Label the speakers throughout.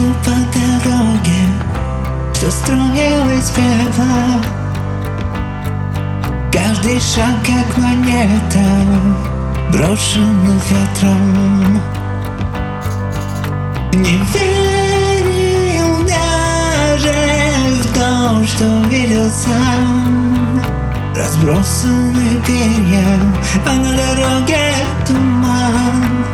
Speaker 1: Иду по дороге, что строил из пепла. Каждый шаг как монета, брошенный ветром. Не верил даже в то, что видел сам. Разбросаны перья, а на дороге туман.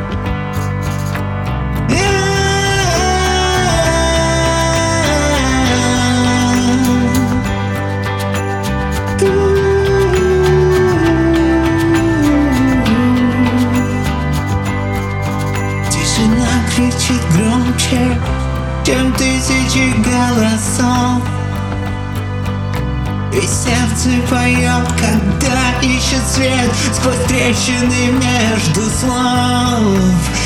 Speaker 1: Тишина кричит громче, чем тысячи голосов. И сердце поет, когда ищет свет сквозь трещины между слов.